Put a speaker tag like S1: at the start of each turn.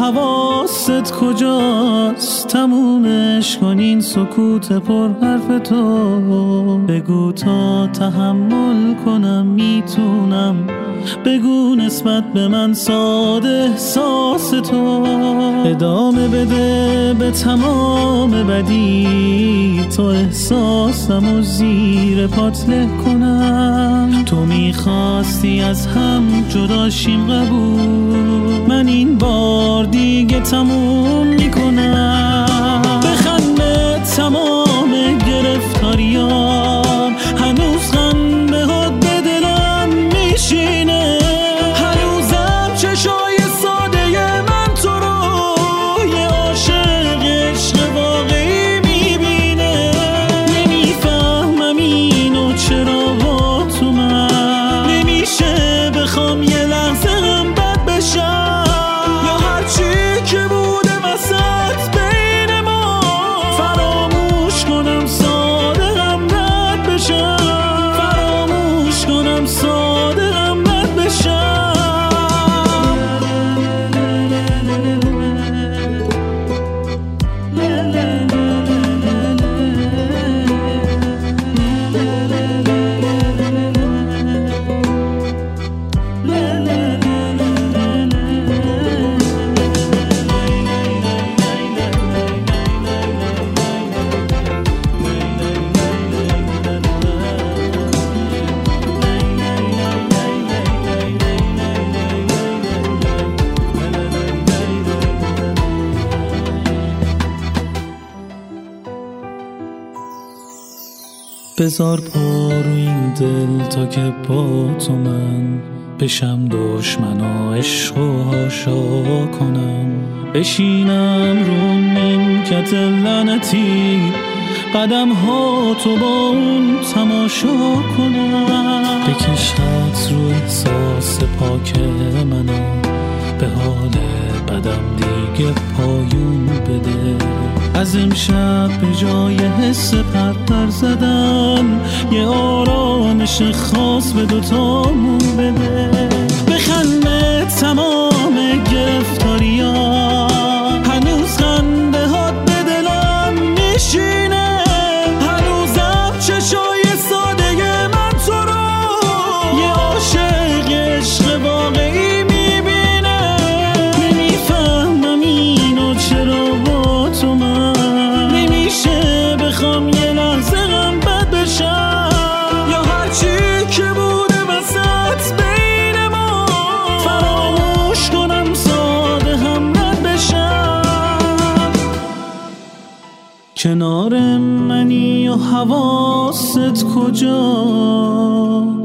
S1: حواست کجاست؟ تمومش کن این سکوت پر حرف تو. بگو تا تحمل کنم میتونم، بگو نسبت به من ساده احساس تو. ادامه بده به تمام بدی، تو احساسمو زیر پات له کنم. تو میخواستی از هم جداشیم قبول، من این بار دیگه تموم میکنم. بخند به تمام گرفتاریام، هنوز خنده ها به دلم میشینه. هنوزم چشای ساده من تو رو یه عاشق عشق واقعی میبینه. نمیفهمم اینو چرا با تو من نمیشه بخوام یه لحظه هم بد بشم، یا هرچی که بوده وسط بین ما فراموش کنم ساده هم رد بشم. فراموش کنم ساده هم رد بشم. بذار پا رو این دل تا که با تو من بشم دشمن و عشق و حاشا کنم. بشینم رو نیمکت لعنتی، قدم ها تو با اون تماشا کنم. بکشت رو احساس پاک منو، به حال بدم دیگه پایون بده. از امشب به جای حس پرپر زدن یه آرامش خاص به دوتامون بده. بخند به تمام گرفتاریام، هنوز خنده هات به دلم میشینه. هنوزم چشای ساده من تو رو یه عاشق عشق واقعی میبینه. نمیفهمم اینو چرا با تو من نمیشه بخوام یه لحظه غم بد بشم، یا هرچی که بوده وسط بین ما فراموش کنم ساده هم رد بشم. کنار منی و حواست کجا؟